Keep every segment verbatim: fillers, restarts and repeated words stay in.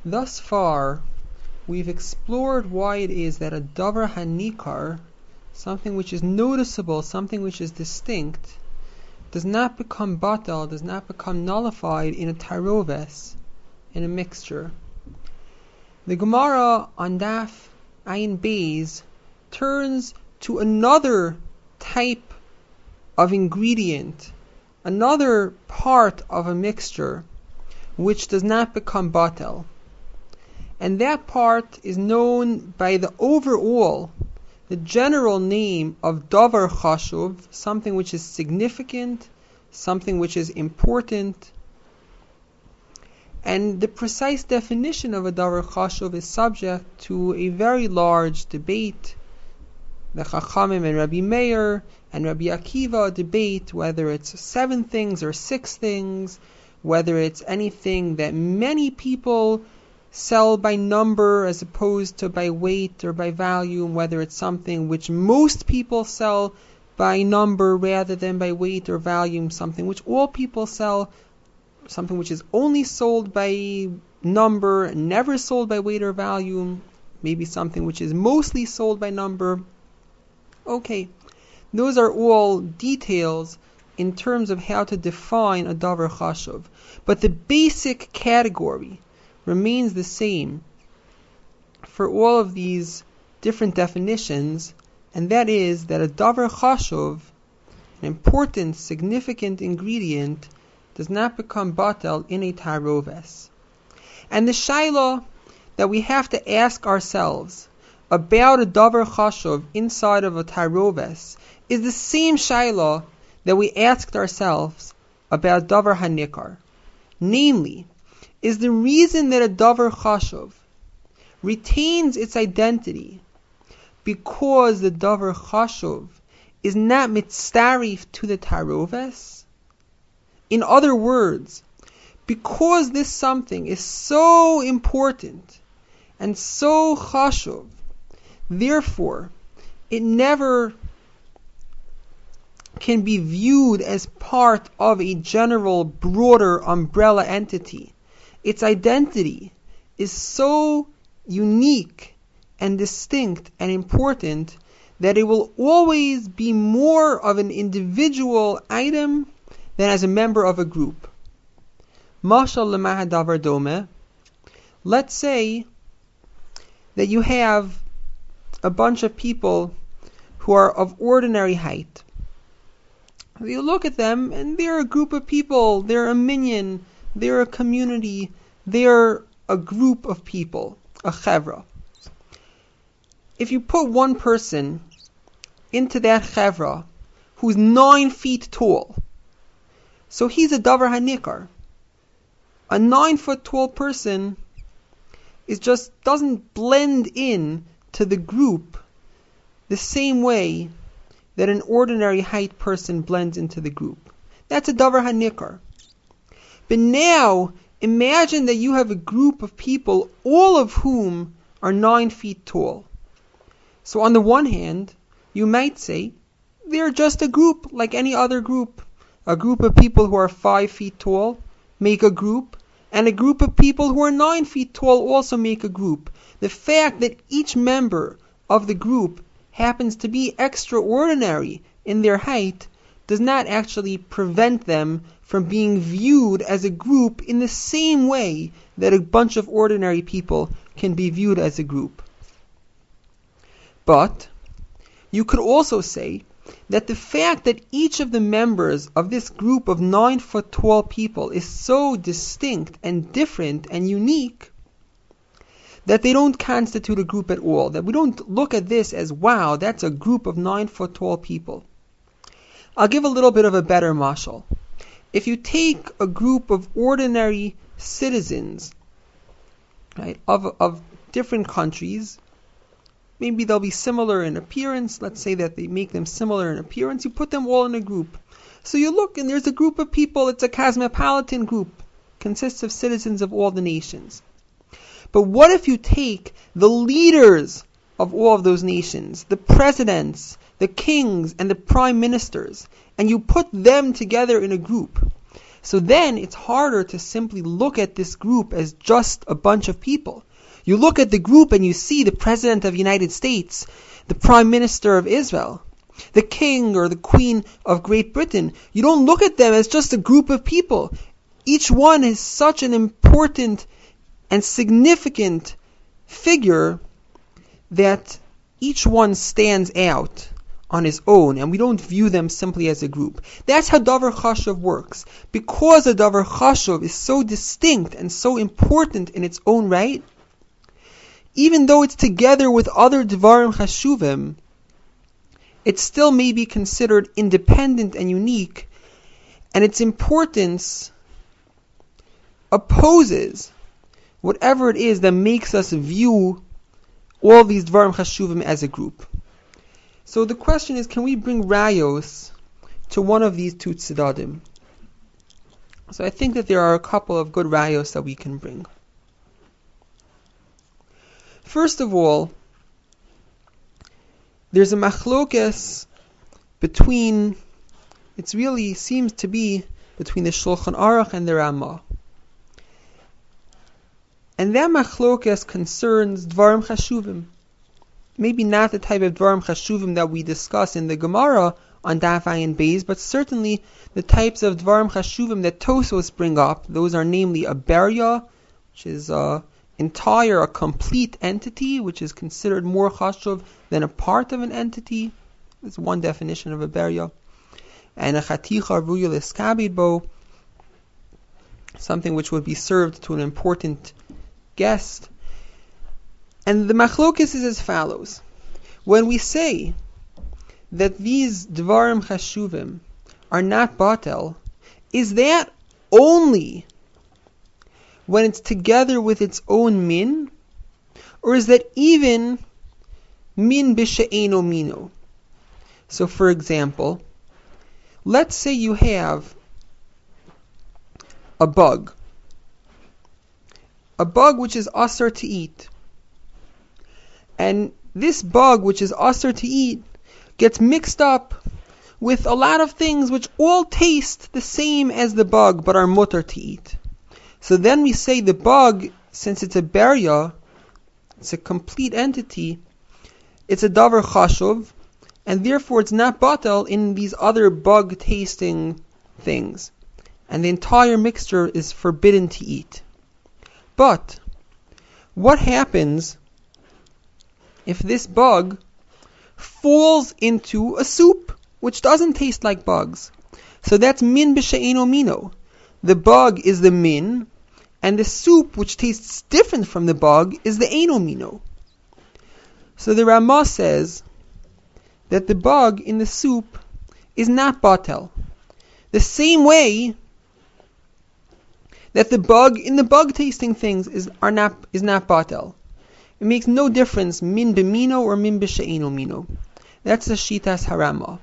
Thus far, we've explored why it is that a davar hanikar, something which is noticeable, something which is distinct, does not become batal, does not become nullified in a taroves, in a mixture. The Gemara on Daf Ayin Beis turns to another type of ingredient, another part of a mixture, which does not become batal. And that part is known by the overall, the general name of davar chashuv, something which is significant, something which is important. And the precise definition of a davar chashuv is subject to a very large debate. The Chachamim and Rabbi Meir and Rabbi Akiva debate whether it's seven things or six things, whether it's anything that many people sell by number as opposed to by weight or by volume, whether it's something which most people sell by number rather than by weight or volume, something which all people sell, something which is only sold by number, never sold by weight or volume, maybe something which is mostly sold by number. Okay, those are all details in terms of how to define a davar chashuv. But the basic category remains the same for all of these different definitions, and that is that a davar chashuv, an important, significant ingredient, does not become batal in a taroves. And the shaila that we have to ask ourselves about a davar chashuv inside of a taroves is the same shaila that we asked ourselves about davar hanikar. Namely, is the reason that a davar chashuv retains its identity because the davar chashuv is not mitzarif to the taroves? In other words, because this something is so important and so chashuv, therefore it never can be viewed as part of a general, broader umbrella entity. Its identity is so unique and distinct and important that it will always be more of an individual item than as a member of a group. Mashal lemah davar dome. Let's say that you have a bunch of people who are of ordinary height. You look at them and they're a group of people, they're a minyan, they're a community, they're a group of people, a chevra. If you put one person into that chevra who's nine feet tall, so he's a davar hanikar. A nine foot tall person is just doesn't blend in to the group the same way that an ordinary height person blends into the group. That's a davar hanikar. But now, imagine that you have a group of people, all of whom are nine feet tall. So on the one hand, you might say, they're just a group like any other group. A group of people who are five feet tall make a group, and a group of people who are nine feet tall also make a group. The fact that each member of the group happens to be extraordinary in their height does not actually prevent them from being viewed as a group in the same way that a bunch of ordinary people can be viewed as a group. But you could also say that the fact that each of the members of this group of nine foot tall people is so distinct and different and unique that they don't constitute a group at all, that we don't look at this as, wow, that's a group of nine foot tall people. I'll give a little bit of a better mashal. If you take a group of ordinary citizens, right, of of different countries, maybe they'll be similar in appearance, let's say that they make them similar in appearance, you put them all in a group. So you look and there's a group of people, it's a cosmopolitan group, consists of citizens of all the nations. But what if you take the leaders of all of those nations, the presidents, the kings, and the prime ministers, and you put them together in a group? So then it's harder to simply look at this group as just a bunch of people. You look at the group and you see the President of the United States, the Prime Minister of Israel, the King or the Queen of Great Britain. You don't look at them as just a group of people. Each one is such an important and significant figure that each one stands out on his own, and we don't view them simply as a group. That's how Davar Chashuv works. Because a Davar Chashuv is so distinct and so important in its own right, even though it's together with other Dvarim Chashuvim, it still may be considered independent and unique, and its importance opposes whatever it is that makes us view all these Dvarim Chashuvim as a group. So the question is, can we bring rayos to one of these two tzedadim? So I think that there are a couple of good rayos that we can bring. First of all, there's a machlokes between, it really seems to be between the Shulchan Aruch and the Ramah. And that machlokes concerns Dvarim Chashuvim. Maybe not the type of Dvarim Chashuvim that we discuss in the Gemara on Daf Ayin Beis, but certainly the types of Dvarim Chashuvim that Tosos bring up. Those are namely a Berya, which is a entire, a complete entity, which is considered more Chashuv than a part of an entity. That's one definition of a Berya. And a Chaticha Ruya L'Skabid Bo, something which would be served to an important guest. And the machlokes is as follows. When we say that these Dvarim Chashuvim are not Batel, is that only when it's together with its own min? Or is that even min b'she'eno mino? So for example, let's say you have a bug. A bug which is asur to eat. And this bug which is asur to eat gets mixed up with a lot of things which all taste the same as the bug but are mutar to eat. So then we say the bug, since it's a berya, it's a complete entity, it's a davar chashuv, and therefore it's not batel in these other bug tasting things. And the entire mixture is forbidden to eat. But what happens if this bug falls into a soup which doesn't taste like bugs? So that's min b'she'eno mino. The bug is the min, and the soup which tastes different from the bug is the eno mino. So the Ramah says that the bug in the soup is not batel. The same way that the bug in the bug tasting things is are not is not batel. It makes no difference min b'mino or min b'she'eno mino. That's the Shitas Harama.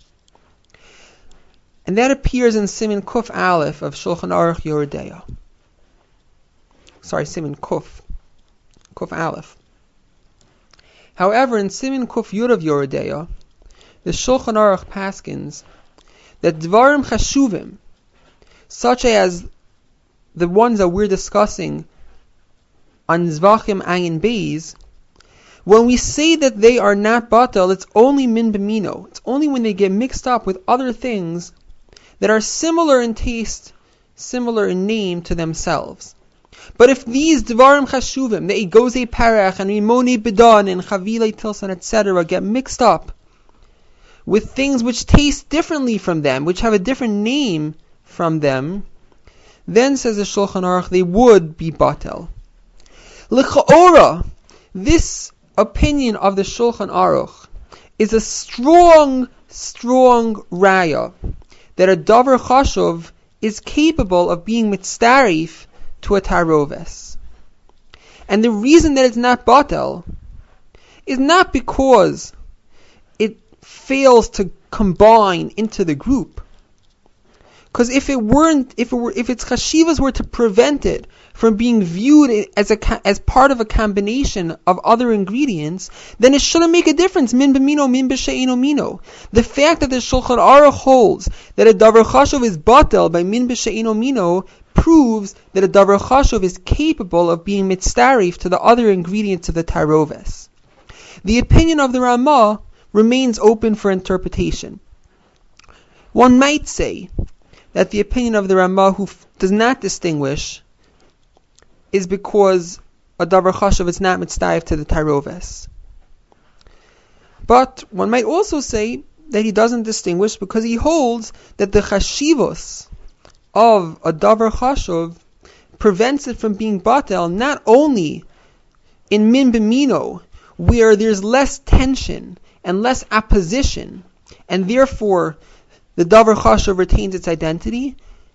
And that appears in Siman Kuf Aleph of Shulchan Aruch Yoredeya. Sorry, Siman Kuf. Kuf Aleph. However, in Siman Kuf Yud of Yoredeya, the Shulchan Aruch paskins that Dvarim Chashuvim, such as the ones that we're discussing on Zvachim Ayin Beis, when we say that they are not batel, it's only min b'mino. It's only when they get mixed up with other things that are similar in taste, similar in name to themselves. But if these Dvarim Chashuvim, the Egoze Parach and Rimoni Bedan and Chavile Tilson, et cetera, get mixed up with things which taste differently from them, which have a different name from them, then, says the Shulchan Aruch, they would be batel. L'cha'ora, this opinion of the Shulchan Aruch is a strong, strong raya that a davar chashuv is capable of being mitzdarif to a taroves. And the reason that it's not batel is not because it fails to combine into the group, Because if it weren't, if it were, if its chashivas were to prevent it from being viewed as a as part of a combination of other ingredients, then it shouldn't make a difference. Min b'mino, min b'she'eno mino. The fact that the Shulchan Aruch holds that a davar chashuv is batel by min b'she'eno mino proves that a davar chashuv is capable of being mitzaref to the other ingredients of the taroves. The opinion of the Ramah remains open for interpretation. One might say that the opinion of the Ramah, who f- does not distinguish, is because a davar chashuv is not mitzaref to the taroves. But one might also say that he doesn't distinguish because he holds that the chashivos of a davar chashuv prevents it from being batel not only in min b'mino, where there's less tension and less opposition, and therefore the davar chashuv retains its identity,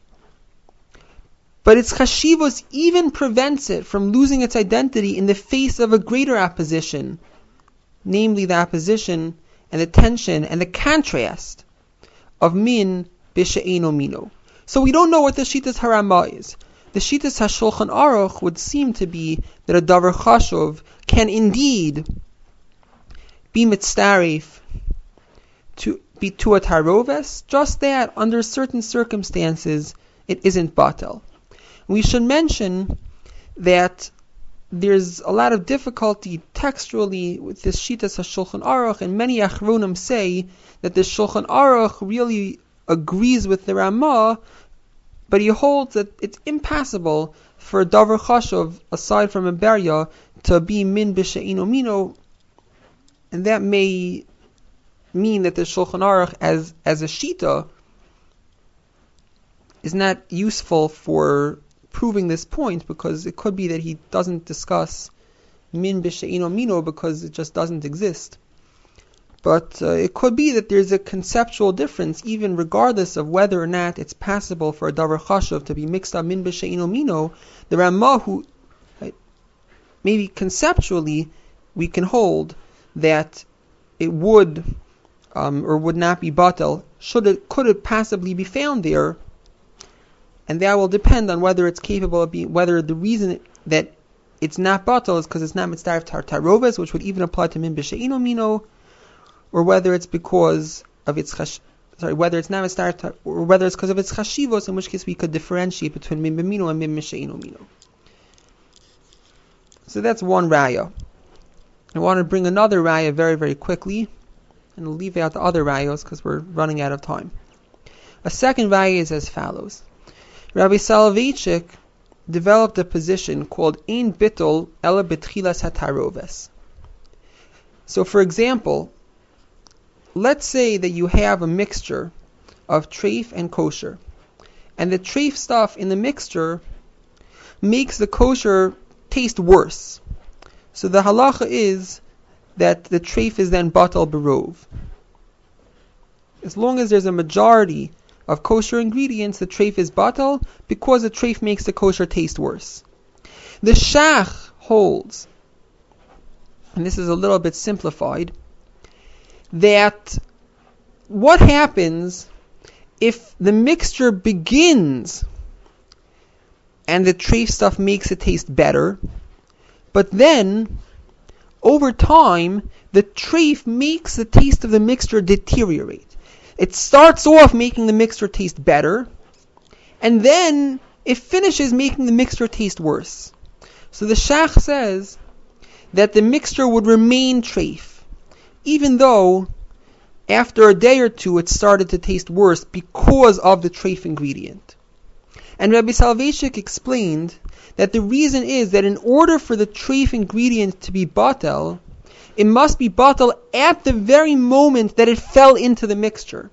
but its chashivos even prevents it from losing its identity in the face of a greater opposition, namely the opposition and the tension and the contrast of min b'she'eno mino. So we don't know what the Shitas Haramah is. The Shitas HaShulchan Aruch would seem to be that a davar chashuv can indeed be mitzaref to be to a taroves, just that under certain circumstances it isn't batel. We should mention that there's a lot of difficulty textually with this Shitas HaShulchan Aruch, and many Achronim say that the Shulchan Aruch really agrees with the Ramah, but he holds that it's impossible for a davar chashuv, aside from a berya, to be min b'she'eno mino, and that may mean that the Shulchan Aruch as as a shita is not useful for proving this point, because it could be that he doesn't discuss min b'she'eno mino because it just doesn't exist. But uh, it could be that there's a conceptual difference, even regardless of whether or not it's possible for a davar chashuv to be mixed up min b'she'eno mino. The Ramah, who right, maybe conceptually we can hold that it would um, or would not be batel, should it could it possibly be found there, and that will depend on whether it's capable of being, whether the reason that it's not batel is because it's not mitzaref to taroves, which would even apply to min b'she'eno mino, or whether it's because of its chash, sorry, whether it's not mitzaref, or whether it's because of its chashivos, in which case we could differentiate between min b'mino and min b'she'eno mino. So that's one raya. I want to bring another raya very, very quickly, and leave out the other rayos because we're running out of time. A second raya is as follows. Rabbi Soloveitchik developed a position called Ein Bittul Ela B'Tchilas HaTaroves. So, for example, let's say that you have a mixture of treif and kosher, and the treif stuff in the mixture makes the kosher taste worse. So the halacha is that the treif is then batal berov. As long as there's a majority of kosher ingredients, the treif is batal because the treif makes the kosher taste worse. The shach holds, and this is a little bit simplified, that what happens if the mixture begins and the treif stuff makes it taste better, but then over time the treif makes the taste of the mixture deteriorate. It starts off making the mixture taste better, and then it finishes making the mixture taste worse. So the shach says that the mixture would remain treif, even though after a day or two it started to taste worse because of the treif ingredient. And Rabbi Soloveitchik explained that the reason is that in order for the treif ingredient to be batel, it must be batel at the very moment that it fell into the mixture.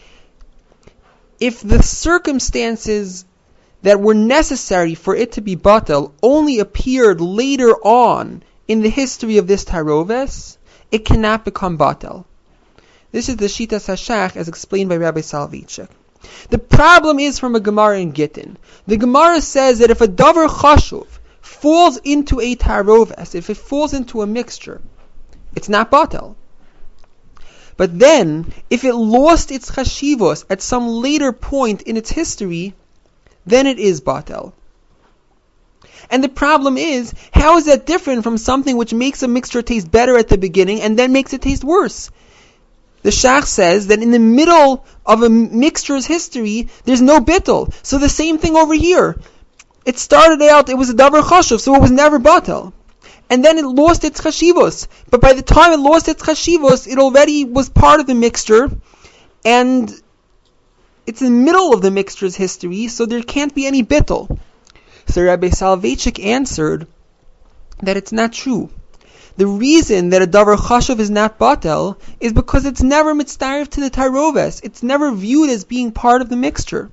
If the circumstances that were necessary for it to be batel only appeared later on in the history of this taroves, it cannot become batel. This is the Shitas HaShach as explained by Rabbi Soloveitchik. The problem is from a Gemara in Gittin. The Gemara says that if a davar chashuv falls into a taroves, if it falls into a mixture, it's not batel. But then, if it lost its chashivos at some later point in its history, then it is batel. And the problem is, how is that different from something which makes a mixture taste better at the beginning and then makes it taste worse? The Shach says that in the middle of a mixture's history, there's no bittul. So the same thing over here. It started out, it was a davar chashuv, so it was never batel. And then it lost its chashivos. But by the time it lost its chashivos, it already was part of the mixture, and it's in the middle of the mixture's history, so there can't be any bittul. So Rabbi Soloveitchik answered that it's not true. The reason that a davar chashuv is not batel is because it's never mitzdarif to the taroves. It's never viewed as being part of the mixture.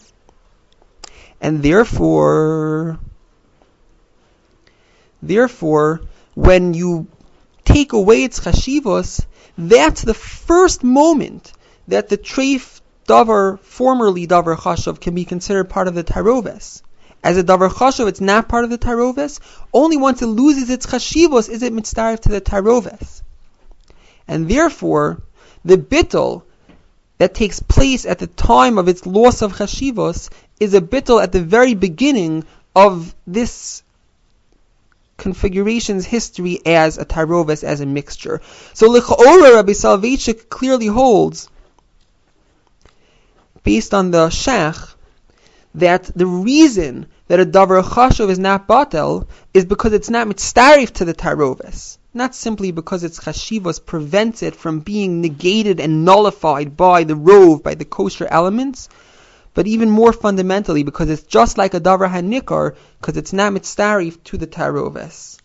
And therefore, therefore, when you take away its chashivos, that's the first moment that the treif davar, formerly davar chashuv, can be considered part of the taroves. As a davar chashuv, it's not part of the taroves. Only once it loses its chashivos is it mitzdarif to the taroves. And therefore, the bittul that takes place at the time of its loss of chashivos is a bittul at the very beginning of this configuration's history as a taroves, as a mixture. So l'cha'ora, Rabbi Soloveitchik clearly holds, based on the Shach, that the reason that a davar chashuv is not batel is because it's not mitzdarif to the taroves, not simply because its chashivos prevents it from being negated and nullified by the rov, by the kosher elements, but even more fundamentally because it's just like a davar hanikar, because it's not mitzdarif to the taroves.